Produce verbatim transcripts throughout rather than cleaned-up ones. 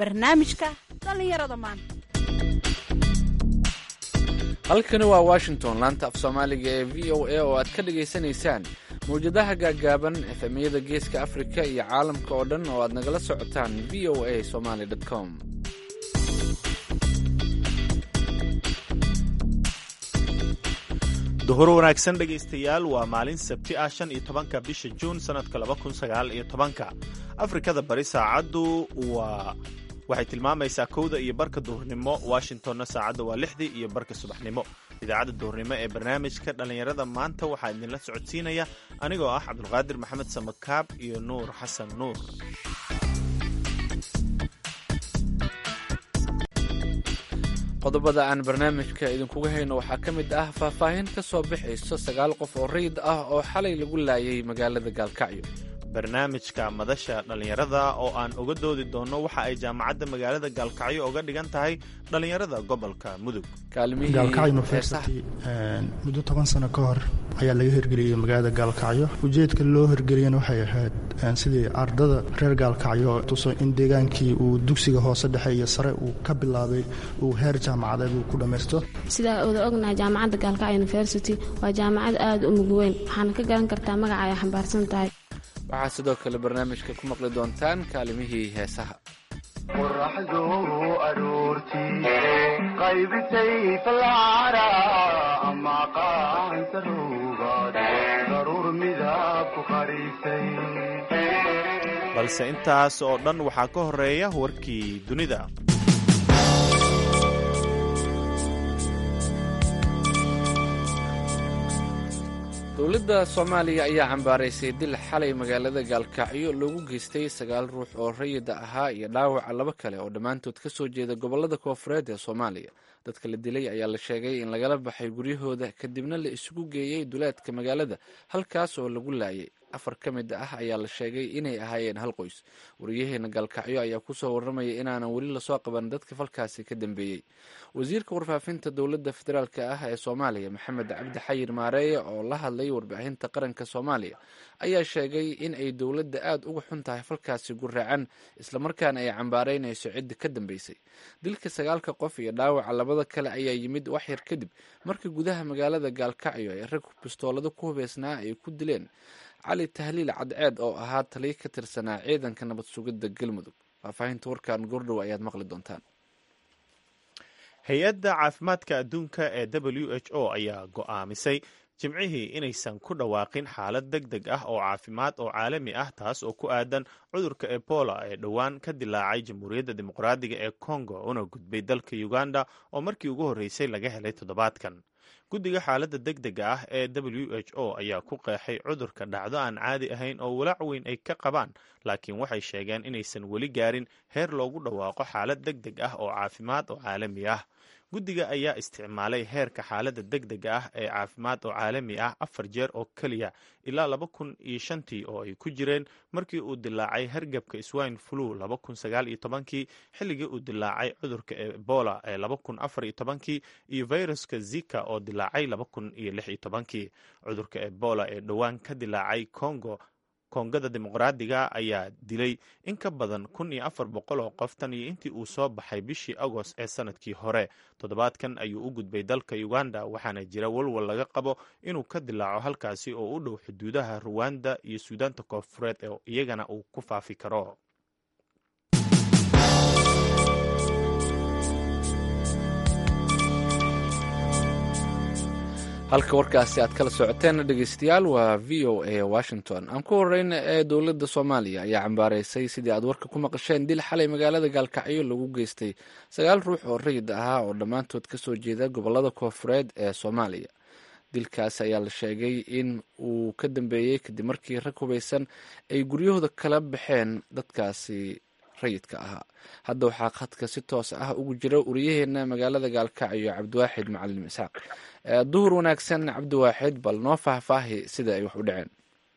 barnaamijka dhallinyarada maanta. halkani waa washington, laanta af soomaaliga ee v o a oo aad ka dhagaysanaysaan mawjadaha gaagaaban efemyada geeska afrika iyo caalamka oo dhan oo aad nagala socotaan v o a somaly com. duhur wanaagsan dhegaystayaal, waa maalin sabti ah shan iyo tobanka bisha juun sanadka laba kun sagaal iyo tobanka. afrikada bari saacaddu waa waxay tilmaamaysaa kowda iyo barka duhurnimo, washingtonna saacadda waa lixdii iyo barka subaxnimo. idaacadda duhurnimo ee barnaamijka dhallinyarada maanta waxaa idinla socodsiinaya anigoo ah cabdulqaadir maxamed samakaab iyo nuur xasan nuur. qodobada aan barnaamijka idinkuga hayno waxaa ka mid ah faahfaahin ka soo bixayso sagaal qof oo rayid ah oo xalay lagu laayay magaalada gaalkacyo. barnaamijka madasha dhallinyarada oo aan uga doodi doonno waxa ay jaamacadda magaalada gaalkacyo uga dhigan tahay dhallinyarada gobolka mudug. gaalkacyo university muddo toban sano ka hor ayaa laga hirgeliyey magaalada gaalkacyo. ujeedka loo hirgeliyana waxay ahayd sidii ardada reer gaalkacyo tuso in deegaankii uu dugsiga hoose dhexe iyo sare uu ka bilaabay uu heer jaamacadeed uu ku dhammaysto. sidaa wada ognahay jaamacadda gaalkacyo university waa jaamacad aada u mug weyn, waxaana ka garan kartaa magaca ay xambaarsan tahay. waxaa sidoo kale barnaamijka ku maqli doontaan kaalimihii heesaha. qoraxdu aroortii qaybitay falcara ama qaanta ruugaad daruur midab ku qarisay. balse intaas oo dhan waxaa ka horeeya warkii dunida. dowladda soomaaliya ayaa cambaaraysay dil xalay magaalada gaalkacyo loogu geystay sagaal ruux oo rayida ahaa iyo dhaawaca laba kale oo dhammaantood ka soo jeeda gobollada koofureed ee soomaaliya. dadka la dilay ayaa la sheegay in lagala baxay guryahooda kadibna la isugu geeyey duleedka magaalada, halkaas oo lagu laayay. afar ka mid ah ayaa la sheegay inay ahaayeen hal qoys. wariyaheena gaalkacyo ayaa kusoo warramaya inaanan weli lasoo qaban dadka falkaasi ka dambeeyey. wasiirka warfaafinta dowladda federaalk ah ee soomaaliya maxamed cabdi xayir maareeye oo la hadlay warbaahinta qaranka soomaaliya ayaa sheegay in ay dowladda aada uga xun tahay falkaasi guraacan, islamarkaana ay cambaaraynayso cidda ka dambeysay. dilka sagaalka qof iyo dhaawaca labada kale ayaa yimid wax yar kadib markii gudaha magaalada gaalkacyo ay rag bistoolado ku hubeysnaa ay ku dileen cali tahliil cadceed oo ahaa taliya ka tirsanaa ciidanka nabad sugidda galmudug. faahfaahinta warkan goordhow ayaad maqli doontaan. hay-adda caafimaadka adduunka ee w h o ayaa go'aamisay jimcihii inaysan ku dhawaaqin xaalad deg deg ah oo caafimaad oo caalami ah, taas oo ku aadan cudurka ebola ee dhowaan ka dilaacay jamhuuriyadda dimuqraadiga ee congo una gudbay dalka uganda oo markii ugu horreysay laga helay toddobaadkan. guddiga xaaladda deg dega ah ee w h o ayaa ku qeexay cudurka dhacdo aan caadi ahayn oo walaac weyn ay ka qabaan, laakiin waxay sheegeen inaysan weli gaarin heer loogu dhawaaqo xaalad deg deg ah oo caafimaad oo caalami ah. guddiga ayaa isticmaalay heerka xaaladda deg dega ah ee caafimaad oo caalami ah afar jeer oo keliya ilaa laba kun iyo shantii oo ay ku jireen markii uu dilaacay hargabka swine flu laba kun sagaal iyo tobankii, xilligii uu dilaacay cudurka ebola ee laba kun afar iyo tobankii iyo viruska zika oo dilaacay laba kun iyo lix iyo tobankii. cudurka ebola ee dhowaan ka dilaacay congo koongada dimuqraadiga ayaa dilay in ka badan kun iyo afar boqol oo qof tan iyo intii uu soo baxay bishii agost ee sanadkii hore. toddobaadkan ayuu u gudbay dalka uganda, waxaana jira walwal laga qabo inuu ka dilaaco halkaasi oo u dhow xuduudaha ruwanda iyo suudaanta koonfureed oo iyagana uu ku faafi karo. halka warkaasi aad kala socoteen dhegeystayaal waa v o a washington. aan ku horeyna ee dowladda soomaaliya ayaa cambaaraysay sidii aad warka ku maqasheen dil xalay magaalada gaalkacyo lagu geystay sagaal ruux oo rayid ahaa oo dhammaantood ka soo jeeda gobollada koofureed ee soomaaliya. dilkaas ayaa la sheegay in uu ka dambeeyey kadib markii rag hubaysan ay guryahooda kala baxeen dadkaasi rayidka ahaa. hadda waxaa khadka si toos ah ugu jira wariyaheena magaalada gaalkacyo cabdiwaaxid macalin isxaaq. duhur wanaagsan cabdiwaaxid, bal noo faahfaahi sida ay wax u dhaceen.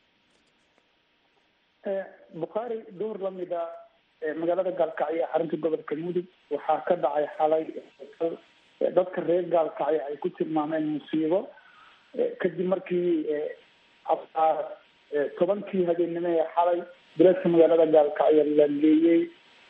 bukhaari, duhur lamida magaalada gaalkacyo xarunta gobolka mudug waxaa ka dhacay xalay dadka reer gaalkacyo ay ku tilmaameen musiibo kadib markii tobankii habeenimo ee xalay biladka magaalada gaalkacyo la leeyey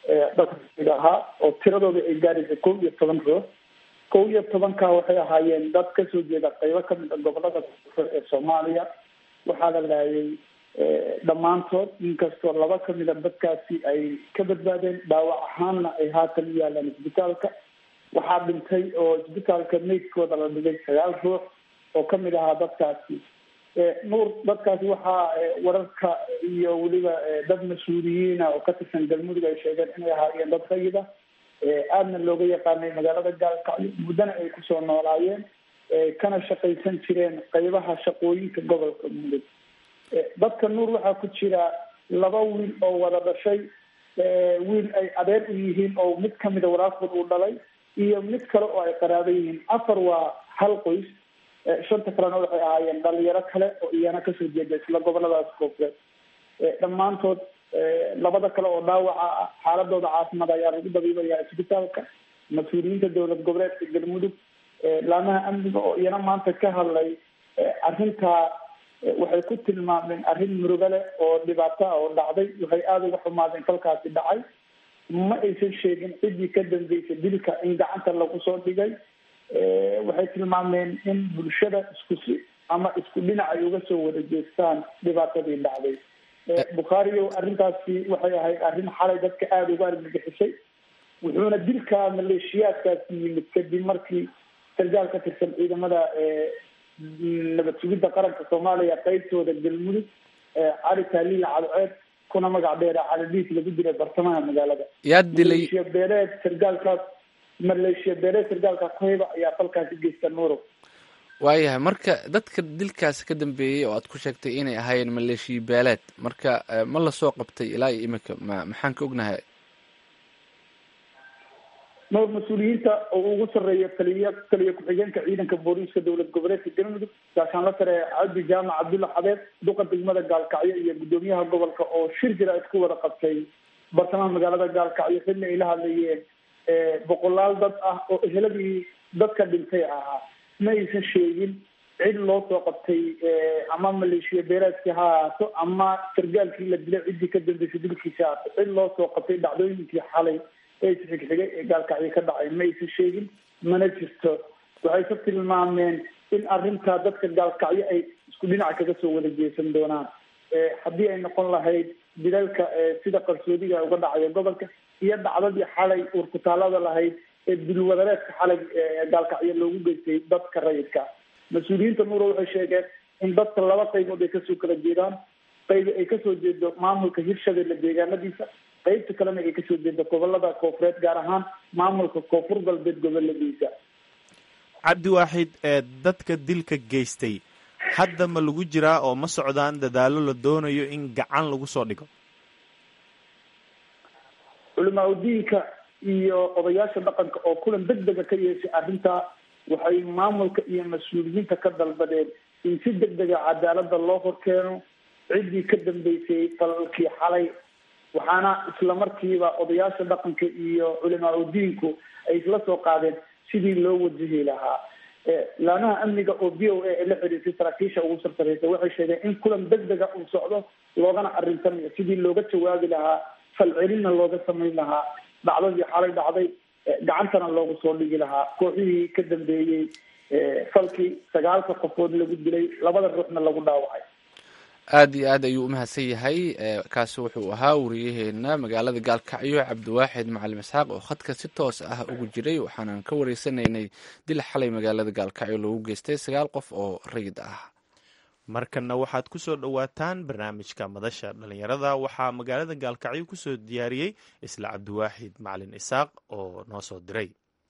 dadka ahaa oo tiradooda ay gaaraysa kow iyo toban ruux kow iyo tobanka waxay ahaayeen dad kasoo jeeda qaybo kamid a gobolada ee soomaaliya waxaa la laayay dhammaantood inkastoo laba kamid a dadkaasi ay ka badbaadeen dhaawac ahaanna ay haatan u yaalaan isbitaalka waxaa dhintay oo isbitaalka meydkooda la dhigay sagaal ruux oo kamid ahaa dadkaasi nuur dadkaasi waxaa wararka iyo weliba dad mas-uuliyiina oo ka tirsan galmudug ay sheegeen inay ahaayeen dad rayida aadna looga yaqaanay magaalada gaalkacyo muddana ay kusoo noolaayeen kana shaqaysan jireen qaybaha shaqooyinka gobolka mudug dadka nuur waxaa ku jira laba wiil oo wada dhashay wiil ay adeer u yihiin oo mid kamida walaafkood uu dhalay iyo mid kale oo ay qaraabo yihiin afar waa hal qoys shanta kalena waxay ahaayeen dhalinyaro kale oo iyana kasoo jeeda isla goboladaas koonfureed dhammaantood labada kale oo dhaawaca ah xaaladooda caafimaad ayaa lagu dabiibayaa isbitaalka mas-uuliyiinta dowlad goboleedka galmudug laamaha amniga oo iyana maanta ka hadlay arrintaa waxay ku tilmaameen arrin murugo leh oo dhibaato ah oo dhacday waxay aada uga xumaadeen falkaasi dhacay ma aysan sheegin ciddii ka dambeysay dilka in gacanta lagu soo dhigay waxay tilmaameen in bulshada isku si ama isku dhinac ay uga soo wada jeestaan dhibaatadii dhacday bukhaariyo arrintaasi waxay ahayd arrin xalay dadka aada uga argagixisay wuxuuna dilka maleeshiyaadkaasi yimid kadib markii sargaal ka tirsan ciidamada nabad sugidda qaranka soomaaliya qaybtooda galmudug cali taaliil cadceed kuna magac dheera cali dhiis lagu dilay bartamaha magaalada yaa dilay maleeshiya beeleed sargaalkaas maleeshiya beeleed sargaalka qoyba ayaa falkaasi geysta nuuro waayahay marka dadka dilkaasi ka dambeeyey oo aad ku sheegtay inay ahaayeen maleeshiya beeleed marka ma lasoo qabtay ilaa iyo imika ma maxaan ka ognahay nuur mas-uuliyiinta oo ugu sarreeya taliya taliya ku-xigeenka ciidanka booliiska dowlad goboleedka galmudug gaashaan la sare cabdi jaamac cabdulla xabeed duqa degmada gaalkacyo iyo guddoomiyaha gobolka oo shir jira isku wada qabtay bartamaha magaalada gaalkacyo xilli ay la hadlayeen boqolaal dad ah oo eheladii dadka dhintay ahaa ma aysan sheegin cid loo soo qabtay ama maleeshiya beeleedkii ha ahaato ama sargaalkii la dilay ciddii ka dambeysay dilkiisa ahaato cid loo soo qabtay dhacdooyinkii xalay ee isxigxigay ee gaalkacyo ka dhacay ma aysan sheegin mana jirto waxay ka tilmaameen in arrintaa dadka gaalkacyo ay isku dhinaca kaga soo wada jeesan doonaan haddii ay noqon lahayd dilalka sida qarsoodiga uga dhacayo gobolka iyo dhacdadii xalay urkutaalada lahayd ee dilwadareedka xalay gaalkacyo loogu geystay dadka rayidka mas-uuliyiinta nuuro waxay sheegeen in dadka laba qaybood ay kasoo kala jeedaan qayb ay kasoo jeedo maamulka hirshabeelle deegaanadiisa qaybta kalena ay kasoo jeedo gobolada koonfureed gaar ahaan maamulka koonfur galbeed goboladiisa cabdiwaaxid ee dadka dilka geystay hadda ma lagu jiraa oo ma socdaan dadaalo la doonayo in gacan lagu soo dhigo culamaa udiinka iyo odayaasha dhaqanka oo kulan deg dega ka yeeshay arrintaa waxay maamulka iyo mas-uuliyiinta ka dalbadeen in si deg dega cadaalada loo horkeeno ciddii ka dambeysay falalkii xalay waxaana isla markiiba odayaasha dhaqanka iyo culamaa udiinku ay isla soo qaadeen sidii loo wajihi lahaa laamaha amniga oo v o a ee la xiriirtay saraakiisha ugu sarsareysa waxay sheegeen in kulan deg dega uu socdo loogana arintanayo sidii looga jawaabi lahaa falcelinna looga samayn lahaa dhacdadii xalay dhacday gacantana loogu soo dhigi lahaa kooxihii ka dambeeyey falkii sagaalka qofood lagu dilay labada ruuxna lagu dhaawacay aada iyo aad ayuu umahadsan yahay kaasi wuxuu ahaa wariyaheena magaalada gaalkacyo cabdiwaaxid macalim isxaaq oo khadka si toos ah ugu jiray waxaanan ka wareysanaynay dil xalay magaalada gaalkacyo loogu geystay sagaal qof oo rayid ah markana waxaad ku soo dhowaataan barnaamijka madasha dhalinyarada waxaa magaalada gaalkacyo kusoo diyaariyey isla cabdiwaaxid macalin isaaq oo noo soo diray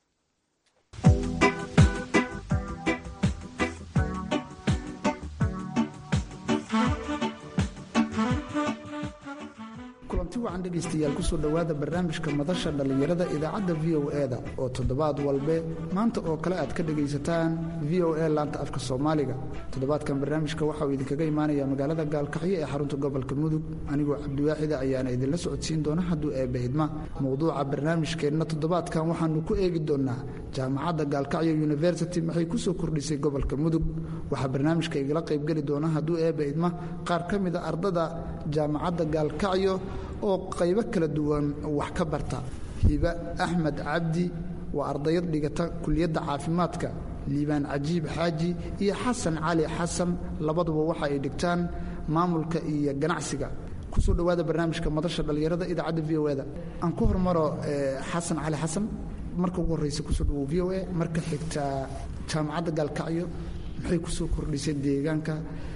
kulanti wacan dhegaystayaal kusoo dhowaada barnaamijka madasha dhallinyarada idaacadda v o e-da oo toddobaad walbe maanta oo kale aad ka dhegaysataan v o e laanta afka soomaaliga toddobaadkan barnaamijka waxauu idinkaga imaanaya magaalada gaalkacyo ee xarunta gobolka mudug anigoo cabdiwaaxida ayaana idinla socodsiin doona hadduu eebba idma mowduuca barnaamijkeenna toddobaadkan waxaanu ku eegi doonaa jaamacadda gaalkacyo university maxay kusoo kordhisay gobolka mudug waxaa barnaamijka igala qaybgeli doona hadduu eebba idma qaar ka mida ardada jaamacadda gaalkacyo oo qaybo kala duwan wax ka barta hiba axmed cabdi waa ardayad dhigata kuliyadda caafimaadka liibaan cajiib xaaji iyo xasan cali xasan labaduba waxa ay dhigtaan maamulka iyo ganacsiga kusoo dhowaada barnaamijka madasha dhallinyarada idaacadda v o eda aan ku hormaro xasan cali xasan marka ugu horreysa kusoo dhawow v o a marka xigta jaamacadda gaalkacyo maxay kusoo kordhisay deegaanka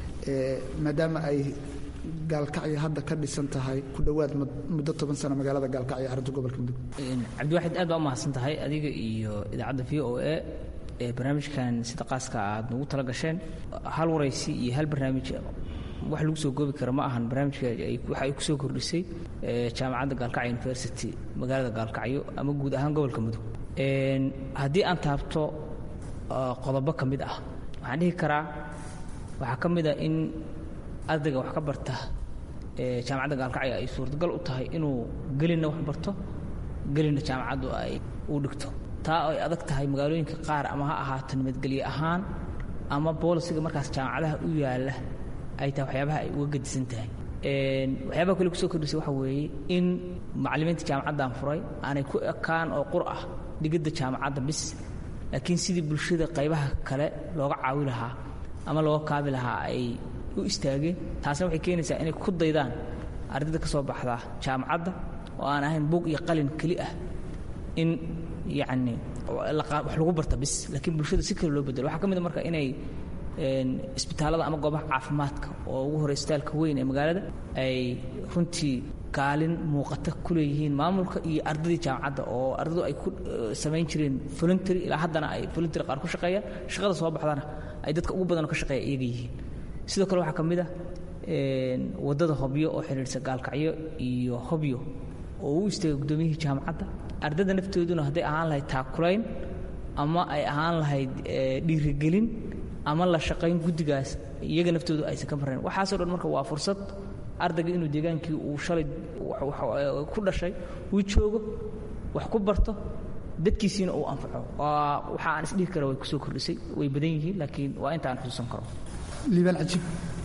maadaama ay gaalkacyo hadda ka dhisan tahay ku dhowaad muddo toban sano magaalada gaalkacyo xarunta gobolka mudug cabdiwaxid aad baa u mahadsan tahay adiga iyo idaacadda v o a ee barnaamijkan sida qaaska aad nagu tala gasheen hal waraysi iyo hal barnaamij wax lagu soo goobi kara ma ahan barnaamijka waxa ay ku soo kordhisay jaamacadda gaalkacyo university magaalada gaalkacyo ama guud ahaan gobolka mudug haddii aan taabto qodobo ka mid ah waxaan dhihi karaa waxaa ka mid a in ardayga wax ka barta jaamacadda gaalkacyo ay suurtagal u tahay inuu gelina wax barto gelina jaamacaddu ay u dhigto taa ay adag tahay magaalooyinka qaar ama ha ahaato nabadgelye ahaan ama boolisiga markaas jaamacadaha u yaalla ay tahay waxyaabaha ay uga gedisan tahay waxyaabaha kale kusoo kordhisay waxa weeye in macallimiinta jaamacaddan furay aanay ku ekaan oo qur ah dhigidda jaamacadda bis laakiin sidii bulshada qaybaha kale looga caawi lahaa ama looga kaabi lahaa ay u istaageen taasna waxay keenaysaa inay ku daydaan ardayda ka soo baxda jaamacadda oo aan ahayn buug iyo qalin keli ah in yacni wax lagu barta bis laakiin bulshada si kale loo bedelo waxaa ka mid a marka inay isbitaalada ama goobaha caafimaadka oo ugu horey isbitaalka weyn ee magaalada ay runtii kaalin muuqata ku leeyihiin maamulka iyo ardaydii jaamacadda oo ardaydu ay ku samayn jireen voluntary ilaa haddana ay voluntary qaar ku shaqeeyaan shaqada soo baxdana ay dadka ugu badan oo ka shaqeeya iyaga yihiin sidoo kale waxaa ka mid ah waddada hobyo oo xidhiidhsa gaalkacyo iyo hobyo oo u istaagay guddoomiyihii jaamacadda ardayda naftooduna hadday ahaan lahayd taakulayn ama ay ahaan lahayd dhiirigelin ama la shaqayn guddigaas iyaga naftoodu aysan ka marrayn waxaasoo dhan marka waa fursad ardayga inuu deegaankii uu shalay ku dhashay uu joogo wax ku barto dadkiisiina uu anfaco waxa aan isdhihi kara way ku soo kordhisay way badan yihiin laakiin waa inta aan xusuusan karo liibaan cajiib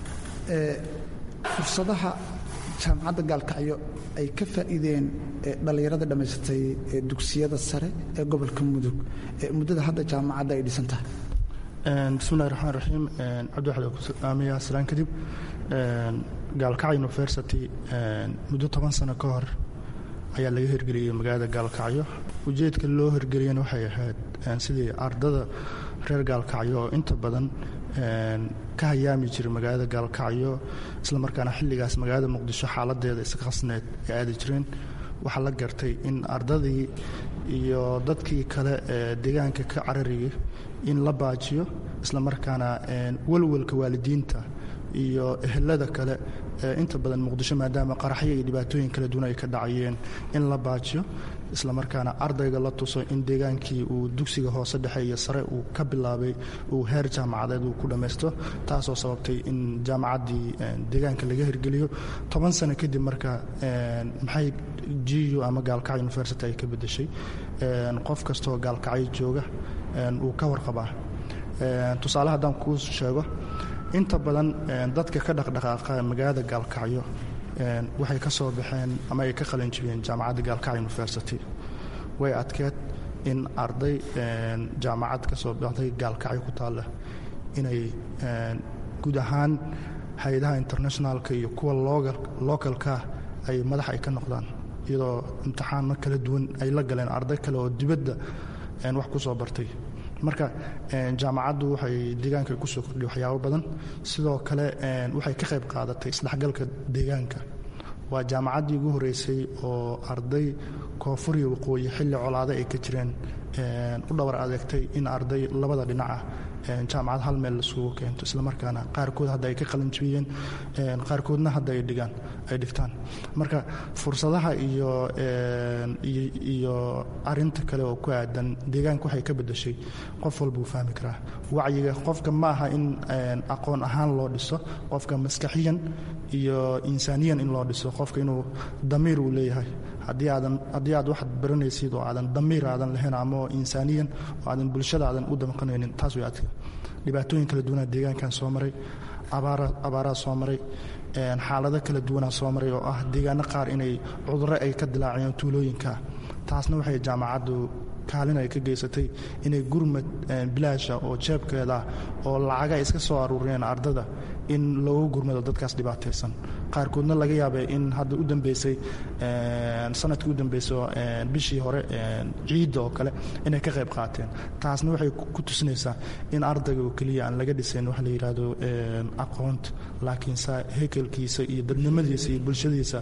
fursadaha jaamacadda gaalkacyo ay ka faa'iideen dhallinyarada dhammaysatay dugsiyada sare ee gobolka mudug muddada hadda jaamacadda ay dhisan tahay bismillahi raxmaan raxiim cabdiwaxid ku salaamaya salaan kadib gaalkacyo university muddo toban sano ka hor ayaa laga hirgeliyey magaalada gaalkacyo ujeedka loo hirgeliyana waxay ahayd sidii ardada reer gaalkacyo oo inta badan ka hayaami jiray magaalada gaalkacyo isla markaana xilligaas magaalada muqdisho xaaladeeda iska khasneed ay aadi jireen waxaa la gartay in ardadii iyo dadkii kale ee deegaanka ka carariyay in la baajiyo isla markaana walwalka waalidiinta iyo ehelada kale inta badan muqdisho maadaama qaraxyo iyo dhibaatooyin kala duwan ay ka dhacayeen in la baajiyo isla markaana ardayga la tuso in deegaankii uu dugsiga hoose dhexe iyo sare uu ka bilaabay uu heer jaamacadeed uu ku dhammaysto taasoo sababtay in jaamacaddii deegaanka laga hirgeliyo toban sano kadib marka maxay jiyu ama gaalkacyo university ay ka beddeshay qof kastoo gaalkacyo jooga uu ka warqabaa tusaale haddaan kuu sheego inta badan dadka ka dhaqdhaqaaqa magaalada gaalkacyo waxay ka soo baxeen ama ay ka qalin jibiyeen jaamacadda gaalkacyo university way adkeed in arday jaamacad ka soo baxday gaalkacyo ku taalla inay guud ahaan hay-adaha internationalka iyo kuwa localka ay madax ay ka noqdaan iyadoo imtixaano kala duwan ay la galeen arday kale oo dibadda wax ku soo bartay marka jaamacaddu waxay deegaanka ku soo kordhiya waxyaabo badan sidoo kale waxay ka qayb qaadatay isdhexgalka deegaanka waa jaamacaddii ugu horreysay oo arday koonfur iyo waqooyi xilli colaade ay ka jireen u dhabar adeegtay in arday labada dhinaca jaamacad hal meel laisugu keento islamarkaana qaarkood hadda ay ka qalin jibiyeen qaarkoodna hadda ay dhigaan ay dhigtaan marka fursadaha iyo iyo arinta kale oo ku aadan deegaanka waxay ka beddeshay qof walba uu fahmi karaa wacyiga qofka ma aha in aqoon ahaan loo dhiso qofka maskaxiyan iyo insaaniyan in loo dhiso qofka inuu damiir uu leeyahay haddii aadan haddii aad waxaad baranaysid oo aadan damiir aadan lahayn ama insaaniyan oo aadan bulshada aadan u damqanaynin taas way adka dhibaatooyin kala duwanaa deegaankan soo maray abaaraa soo maray xaalado kala duwanaa soo maray oo ah deegaano qaar inay cudurro ay ka dilaaciyeen tuulooyinka taasna waxay jaamacaddu kaalin ay ka geysatay inay gurmad bilaasha oo jeebkeeda oo lacaga iska soo aruuriyeen ardada in loogu gurmado dadkaas dhibaataysan qaarkoodna laga yaabay in hadda u dambeysay sanadkii u dambeysay bishii hore ciidda oo kale inay ka qayb qaateen taasna waxay ku tusinaysaa in ardayga oo keliya aan laga dhisayn wax la yidhaahdo aqoonta laakiinse hekelkiisa iyo dadnimadiisa iyo bulshadiisa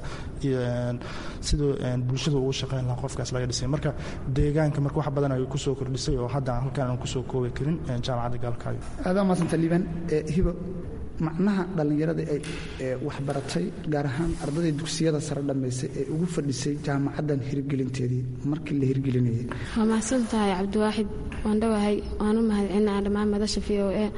siduu bulshada ugu shaqayn lahaa qofkaas laga dhisay marka deegaanka marka wax badan ay ku soo kordhisay oo hadda halkaan aan kusoo koobi karin jaamacadda gaalkacyo aadaa maasanta liibaan hibo macnaha dhallinyarada ee waxbaratay gaar ahaan ardayda dugsiyada sare dhammaysay ee ugu fadhisay jaamacaddan hirgelinteedii markii la hirgelinayay waa mahadsan tahay cabdiwaaxid waan dhowahay waan u mahadcelinaa dhammaan madasha v o a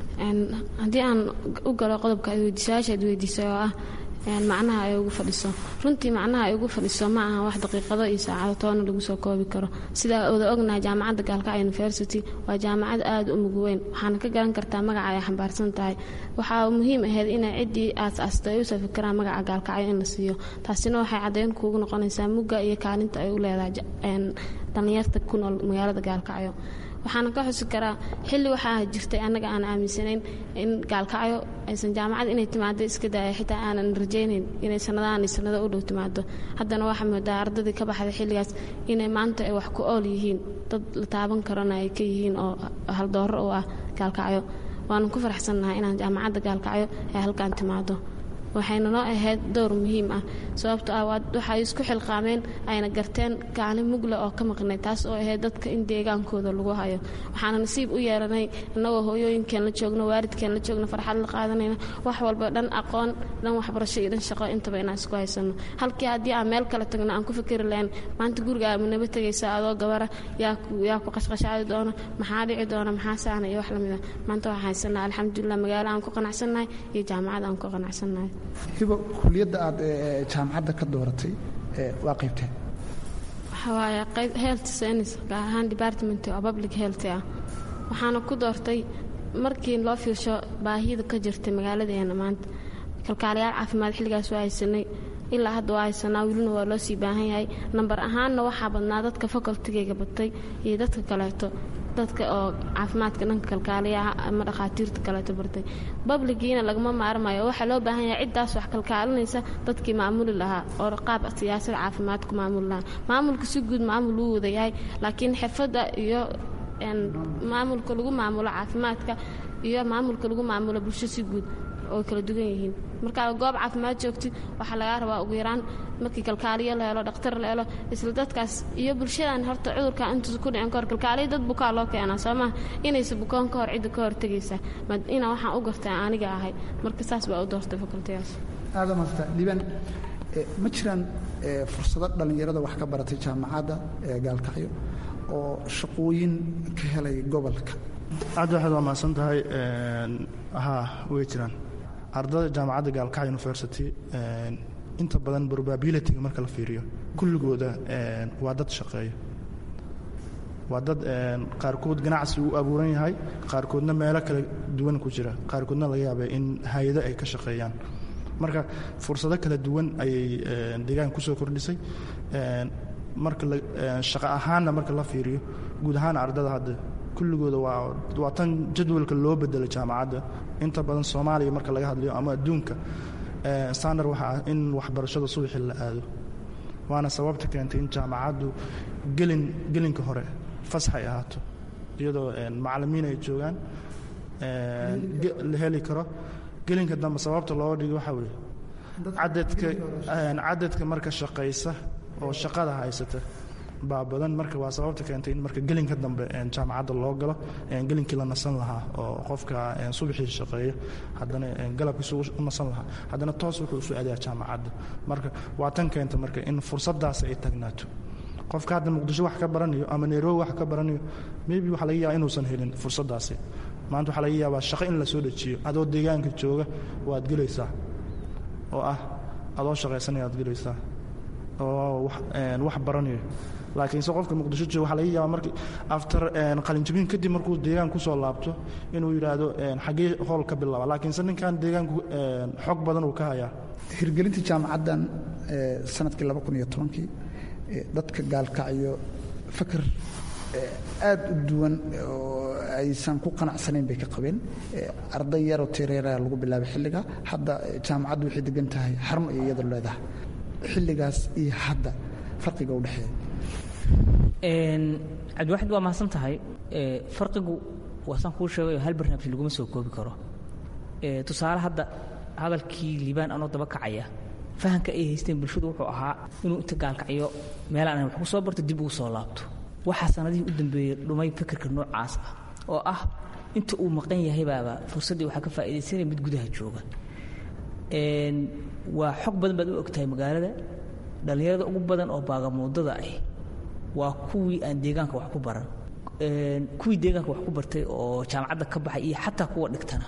haddii aan u galo qodobka ay weydiisayaasha ad weydiisay oo ah macnaha ay ugu fadhiso runtii macnaha ay ugu fadhiso ma aha wax daqiiqado iyo saacado toona lagu soo koobi karo sidaa wada ognahay jaamacadda gaalkacyo university waa jaamacad aad u mug weyn waxaana ka garan kartaa magaca ay xambaarsan tahay waxaa muhiim ahayd inay ciddii aas-aasto ay usoo fikiraan magaca gaalkacyo in la siiyo taasina waxay caddeyn kuugu noqonaysaa mugga iyo kaalinta ay u leedahay dhallinyarta ku nool magaalada gaalkacyo waxaana ka xusi karaa xilli waxaa jirtay annaga aan aaminsanayn in gaalkacyo aysan jaamacad inay timaado iska daaya xitaa aanan rajaynayn inay sanadahan iyo sanado u dhow timaado haddana waxaa moodaa ardadii ka baxday xilligaas inay maanta ay wax ku ool yihiin dad la taaban karana ay ka yihiin oo haldooro u ah gaalkacyo waanu ku faraxsannahay inaan jaamacadda gaalkacyo ay halkaan timaado waxayna noo ahayd dowr muhiim ah sababto ah waxay isku xilqaameen ayna garteen kaalin mugle oo ka maqnay taas oo ahayd dadka in deegaankooda lagu hayo waxaana nasiib u yeelanay innagoo hooyooyinkeen la joogno waalidkeen la joogno farxad la qaadanayna wax walba dhan aqoon dhan waxbarasho iyo dhan shaqo intaba inaan isku haysano halkii haddii aan meel kale tagno aan ku fikiri lahayn maanta gurigaa ma naba tegaysa adoo gabara yaa yaa ku qashqashaadi doona maxaa dhici doona maxaa saana iyo wax la mid ah maanta waxaan haysanaa alxamdulilah magaalo aan ku qanacsannahay iyo jaamacad aan ku qanacsannahay hibo kuliyadda aad jaamacadda ka dooratay waa qaybteen waxaa waaye qayb health science gaar ahaan department oo public health ah waxaana ku doortay markii loo fiirsho baahida ka jirtay magaaladeena maanta kalkaaliyaal caafimaad xilligaas waa haysanay ilaa hadda waa haysanaa welina waa loo sii baahan yahay nambar ahaanna waxaa badnaa dadka facultigayga batay iyo dadka kaleeto dadka oo caafimaadka dhanka kalkaaliyaha ama dhakhaatiirta kaleeto bartay babligiina lagama maarmayo waxaa loo baahan yahay ciddaas wax kalkaalinaysa dadkii maamuli lahaa oo qaab siyaasada caafimaad ku maamuli lahaa maamulka si guud maamul uu wada yahay laakiin xirfadda iyo maamulka lagu maamulo caafimaadka iyo maamulka lagu maamulo bulsho si guud oo kala duwan yihiin markaa goob caafimaad joogtid waxaa lagaa rabaa ugu yaraan markii kalkaaliyo la helo dhakhtar la helo isla dadkaas iyo bulshadan horta cudurka intuusa ku dhicin kahor kalkaaliyo dad bukaa loo keenaa soo maha inaysa bukoon ka hor cidda ka hor tegaysa ina waxaan u gartaa aniga ahay marka saas baa u doortay fakultigaas aada maasta liibaan ma jiraan fursado dhallinyarada wax ka baratay jaamacadda ee gaalkacyo oo shaqooyin ka helay gobolka aad waxaad waa mahadsan tahay haa way jiraan ardada jaamacadda gaalkacyo university inta badan probabilityga marka la fiiriyo kulligooda waa dad shaqeeya waa dad qaarkood ganacsi uu abuuran yahay qaarkoodna meelo kala duwan ku jira qaarkoodna laga yaabay in hay-ado ay ka shaqeeyaan marka fursado kala duwan ayay deegaanka kusoo kordhisay marka shaqo ahaanna marka la fiiriyo guud ahaan ardada hadda kulligooda waa waa tan jadwalka loo bedelay jaamacadda inta badan soomaaliya marka laga hadlayo ama adduunka standard waxaa ah in waxbarashada subaxii la aado waana sababta keentay in jaamacaddu gelin gelinka hore fasax ay ahaato iyadoo macallimiin ay joogaan la heli karo gelinka dambe sababta loo dhigo waxaa weeye cadadka cadadka marka shaqaysa oo shaqada haysata baa badan marka waa sababta keentay in marka gelinka dambe jaamacadda loo galo gelinkii la nasan lahaa oo qofka subaxii shaqeeya haddana galabkiisu u nasan lahaa haddana toos wuxuu isu aadayaa jaamacadda marka waa tan keenta marka in fursadaas ay tagnaato qofka hadda muqdisho wax ka baranayo ama nairobi wax ka baranayo maybe waxaa laga yaabaa inuusan helin fursadaasi maanta waxaa laga yaabaa shaqo in la soo dejiyo adoo deegaanka jooga waad gelaysaa oo ah adoo shaqaysanaya aad gelaysaa oo wax baranayo laakiinse qofka muqdisho jooga waxaa laga yaabaa markii after qalinjabin kadib markuu deegaan kusoo laabto inuu yidhaahdo xaggee howl ka bilaaba laakiinse ninkan deegaanku xog badan uu ka hayaa hirgelinta jaamacaddan sanadkii laba kun iyo tobankii dadka gaalkacyo fakar aad u duwan oo aysan ku qanacsanayn bay ka qabeen arday yaroo tireera lagu bilaabay xilliga hadda jaamacaddu waxay degan tahay xarun ay iyadu leedahay xilligaas iyo hadda farqiga u dhexeeya cabdiwaxid waa mahadsan tahay farqigu waasaan kuu sheegayo hal barnaamij laguma soo koobi karo tusaale hadda hadalkii liibaan anoo daba kacaya fahamka ay haysteen bulshadu wuxuu ahaa inuu inta gaalkacyo meelaan wax ku soo barto dib ugu soo laabto waxaa sanadihii u dambeeyey dhumay fikirka noocaas ah oo ah inta uu maqan yahay baaba fursaddii waxaa ka faa'iidaysanaya mid gudaha jooga waa xog badan baad u ogtahay magaalada dhallinyarada ugu badan oo baagamuudada ah waa kuwii aan deegaanka wax ku baran kuwii deegaanka wax ku bartay oo jaamacadda ka baxay iyo xataa kuwa dhigtana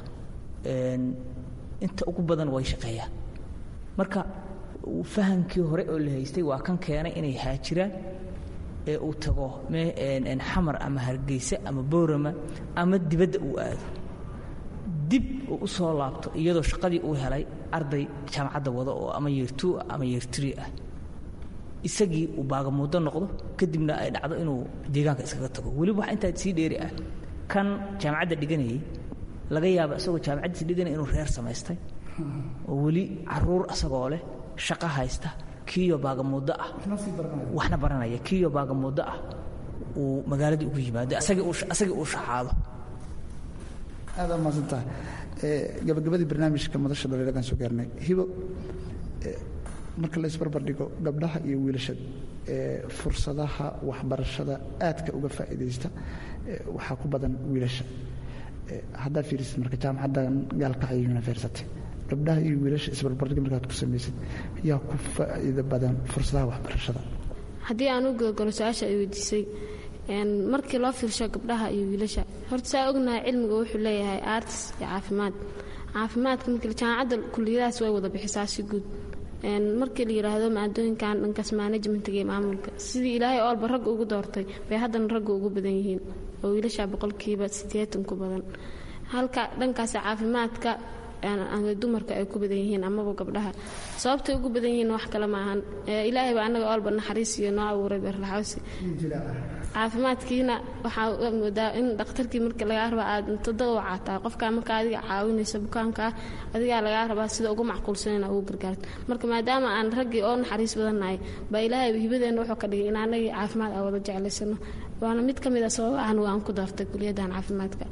inta ugu badan way shaqeeyaan marka fahamkii hore oo la haystay waa kan keenay inay haajiraan ee uu tago xamar ama hargeysa ama boorama ama dibadda uu aado dib uu u soo laabto iyadoo shaqadii uu helay arday jaamacadda wada oo ama yeer two ama yeer three ah isagii uu baagamuuddo noqdo kadibna ay dhacdo inuu deegaanka iskaga tago weliba wax intaa sii dheeri ah kan jaamacadda dhiganayay laga yaaba isagoo jaamacaddiisa dhiganaya inuu reer samaystay oo weli caruur asagoo leh shaqo haysta kiiyo baagamuuddo ah waxna baranaya kiiyo baagamuuddo ah uu magaaladii ugu yimaado asagii uu shaxaado aad aa mahadsantaha gabagabadii barnaamijka madasha dhallinyaradan soo gaarnay hibo marka la isbarbar dhigo gabdhaha iyo wiilasha fursadaha waxbarashada aadka uga faa'iidaysta waxaa ku badan wiilasha haddaa fiirisid marka jaamacaddan gaalkacyona fiirsatay gabdhaha iyo wiilasha isbarbardhig markaad ku samaysid yaa ku faa'iido badan fursadaha waxbarashada haddii aan u gogolo su-aasha ay weydiisay markii loo fiirsho gabdhaha iyo wiilasha horta saa ognahay cilmiga wuxuu leeyahay artis iyo caafimaad caafimaadka markii jaamacadda kulliyadahaas way wada bixisaa si guud markii la yidhaahdo maadooyinkan dhankaas manajmentiga iyo maamulka sidii ilaahay oolba ragga ugu doortay bay haddana ragga ugu badan yihiin oo wiilasha boqolkiiba siddeetan ku badan halka dhankaas caafimaadka dumarka ay ku badan yihiin amaba gabdhaha sababtay ugu badan yihiin wax kale maahan ilaahay baa annaga oolba naxariis iyo noo abuuray beerlaxawsi caafimaadkiina waxaa moodaa in dhakhtarkii marka lagaa rabaa aad todada u caataa qofkaa marka adiga caawinaysa bukaankaa adigaa lagaa rabaa sida ugu macquulsan inaa ugu gargaarto marka maadaama aan raggii oo naxariis badannahay baa ilaahay hibadeenna wuxuu ka dhigay in annagii caafimaad aan wada jeclaysano waana mid ka mid a sababahan aan ku daartay kuliyaddan caafimaadka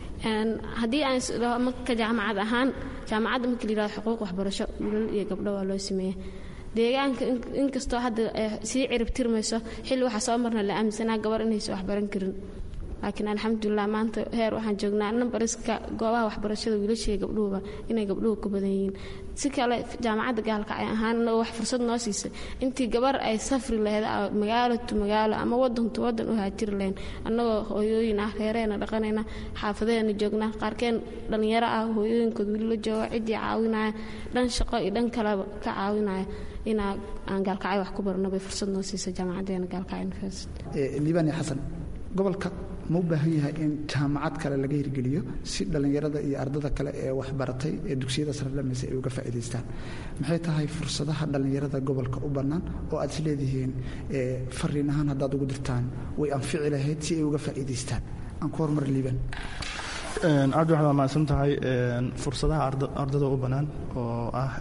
haddii aan marka jaamacad ahaan jaamacadda marka la yihahdo xuquuq waxbarasho wiilal iyo gabdho waa loo sameeya deegaanka inkastoo hadda sii cirib tirmayso xilli waxaa soo marna la aaminsanaa gabar inaysa waxbaran karin laakiin alxamdulilah maanta heer waxaan joognaa nambariska goobaha waxbarashada wiilasha iyo gabdhuhuba inay gabdhuhu ka badan yihiin si kale jaamacadda gaalkacay ahaan inagoo wax fursad noo siisay intii gabar ay safri lahayd magaalo tu magaalo ama wadan tu wadan u haajiri lahayn annagoo hooyooyin ah reereena dhaqanayna xaafadeena joognaa qaarkeen dhallinyaro ah hooyooyinkood wili la jooga ciddii caawinaya dhan shaqo iyo dhan kaleba ka caawinaya inaa aan gaalkacay wax ku barno bay fursad noo siisay jaamacaddeena gaalkacay university liibaan xasan gobolka ma u baahan yahay in jaamacad kale laga hirgeliyo si dhallinyarada iyo ardada kale ee waxbaratay ee dugsiyada sare dhamaysa ay uga faa'iidaystaan maxay tahay fursadaha dhallinyarada gobolka u bannaan oo aad is leedihiin fariin ahaan haddaad ugu dirtaan way anfici lahayd si ay uga faa'iidaystaan aan ku horumar liibaan cabdi waxaad mahadsan tahay fursadaha ardada u bannaan oo ah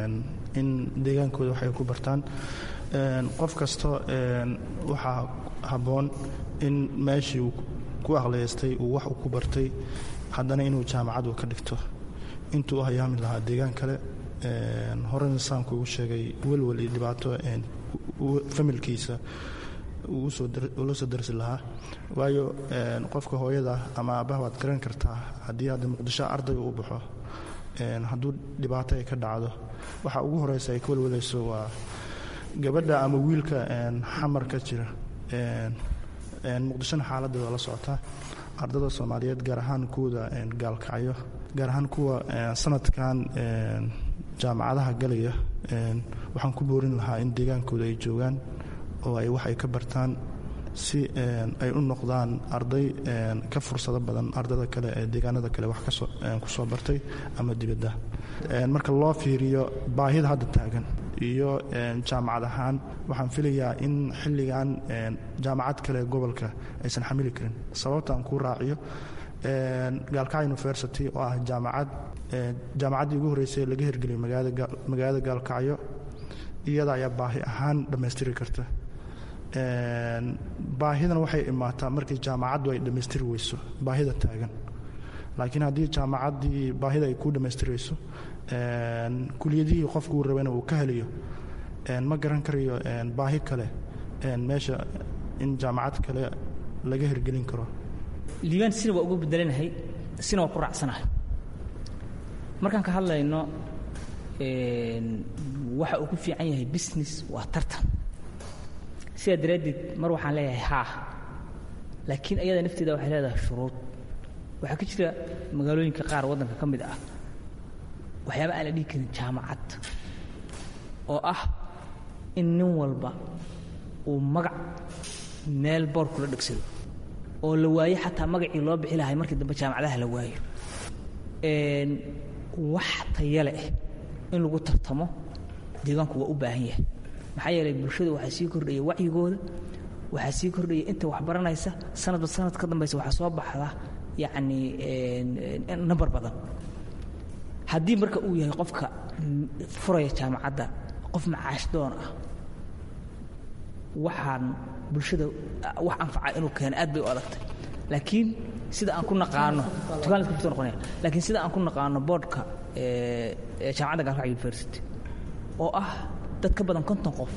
in deegaankooda waxay ku bartaan qof kasta waxaa habboon in meeshii uu ku aqliyaystay uu wax uu ku bartay haddana inuu jaamacadu ka dhigto intuu u hayaami lahaa deegaan kale horena saanku ugu sheegay welwel iyo dhibaato familkiisa ula soo darsi lahaa waayo qofka hooyada ama aabbaha waad garan kartaa haddii hadda muqdisho ardayga u baxo hadduu dhibaato ay ka dhacdo waxa ugu horeysa ay ka welwalayso waa gabadha ama wiilka xamar ka jira muqdishona xaaladda waa la socotaa ardada soomaaliyeed gaar ahaan kuwada gaalkacyo gaar ahaan kuwa sanadkan jaamacadaha galaya waxaan ku boorin lahaa in deegaankooda ay joogaan oo ay wax ay ka bartaan si ay u noqdaan arday ka fursado badan ardada kale ee deegaanada kale wax kasoo ku soo bartay ama dibadda marka loo fiiriyo baahida hadda taagan iyo jaamacad ahaan waxaan filayaa in xilligan jaamacad kale gobolka aysan xamili karin sababtaan ku raaciyo gaalkacyo university oo ah jaamacad jaamacaddii ugu horreysay laga hirgeliyay magaalada gaalkacyo iyada ayaa baahi ahaan dhammaystiri karta baahidan waxay imaataa markii jaamacaddu ay dhammaystiri weyso baahida taagan laakiin haddii jaamacaddii baahida ay ku dhammaystirayso kuliyadihii qofkuu rabana uu ka helayo ma garan karayo baahi kale meesha in jaamacad kale laga hirgelin karo liibaan sina waa uga bedelanahay sina waa ku raacsanahay markaan ka hadlayno waxa uu ku fiican yahay business waa tartan sidaa daraaddeed mar waxaan leeyahay haa laakiin ayada nafteeda waxay leedahay shuruud waxaa ka jira magaalooyinka qaar waddanka ka mid ah waxyaaba aan la dhihi karin jaamacad oo ah in nin walba uu magac meel boor kula dhegsado oo la waayo xataa magacii loo bixi lahay markii dambe jaamacadaha la waayo wax tayo leh in lagu tartamo deegaanku waa u baahan yahay maxaa yeelay bulshada waxaa sii kordhaya wacyigooda waxaa sii kordhaya inta wax baranaysa sanadba sanad ka dambaysa waxaa soo baxda yacni nambar badan haddii marka uu yahay qofka furaya jaamacadda qof macaash doon ah waxaan bulshada wax anfaca inuu keeno aad bay u adagtay laakiin sida aan ku naqaano tukaanka noqonaya laakiin sida aan ku naqaano boardka ee jaamacadda gaalkacyo university oo ah dad ka badan konton qof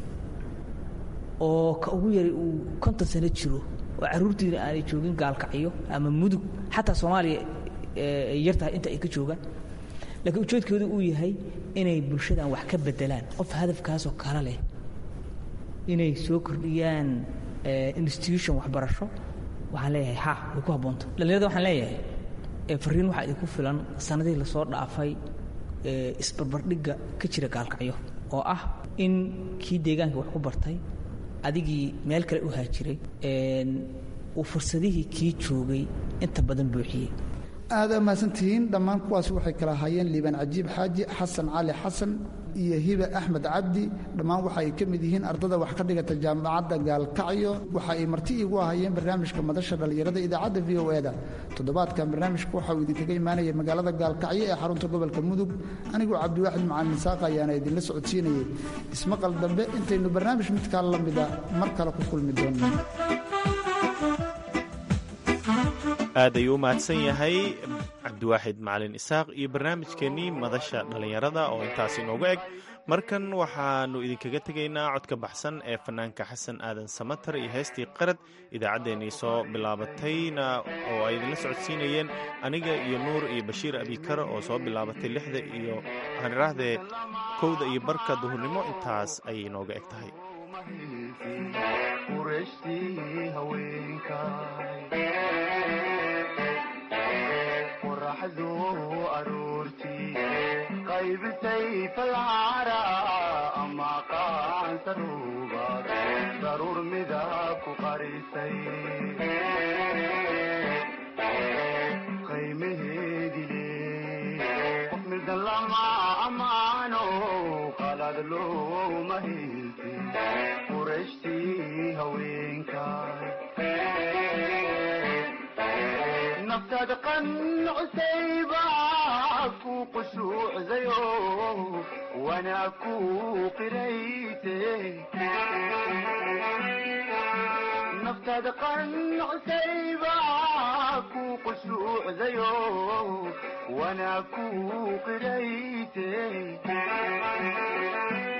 oo ka ugu yari uu konton sano jiro oo carruurtiina aanay joogin gaalkacyo ama mudug xataa soomaaliya ay yartahay inta ay ka joogaan laakiin ujeedkoodu uu yahay inay bulshadan wax ka bedelaan qof hadafkaasoo kale leh inay soo kordhiyaan institution waxbarasho waxaan leeyahay ha way ku habboonta dhallinyarada waxaan leeyahay fariin waxaa idinku filan sanadihii lasoo dhaafay isbarbardhigga ka jira gaalkacyo oo ah in kii deegaanka wax ku bartay adigii meel kale u haajiray uu fursadihii kii joogay inta badan buuxiyey aada mahadsantihiin dhammaan kuwaas waxay kala hayeen liibaan cajiib xaaji xasan cali xasan iyo hibe axmed cabdi dhammaan waxa ay ka mid yihiin ardada wax ka dhigata jaamacadda gaalkacyo waxa ay marti iigu ahayeen barnaamijka madasha dhallinyarada idaacadda v o eda toddobaadkan barnaamijka waxa uu idinkaga imaanaya magaalada gaalkacyo ee xarunta gobolka mudug anigoo cabdiwaaxid macalin saaqa ayaana idinla socodsiinayay ismaqal dambe intaynu barnaamij midkaa la mida mar kale ku kulmi doonno aad ayuu u mahadsan yahay cabdiwaaxid macalin isaaq iyo barnaamijkeennii madasha dhallinyarada oo intaas inoogu eg markan waxaannu idinkaga tegaynaa codka baxsan ee fanaanka xasan aadan samatar iyo heestii qarad idaacaddeenii soo bilaabatayna oo ay idinla socodsiinayeen aniga iyo nuur iyo bashiir abikar oo soo bilaabatay lixda iyo waxaan idhaahdee kowda iyo barka duhurnimo intaas ayay inooga eg tahay qaybisay falcara ama qaansaruubaad daruur midab ku qarisay qaymaheedile qof midan lama amaano qalad looma hilti qurashtii haweenkaay naftaad qancusayba ku qushuucdayo wanaa ku qirayte naftaad qancusayba ku qushuucdayo wanaa ku qirayte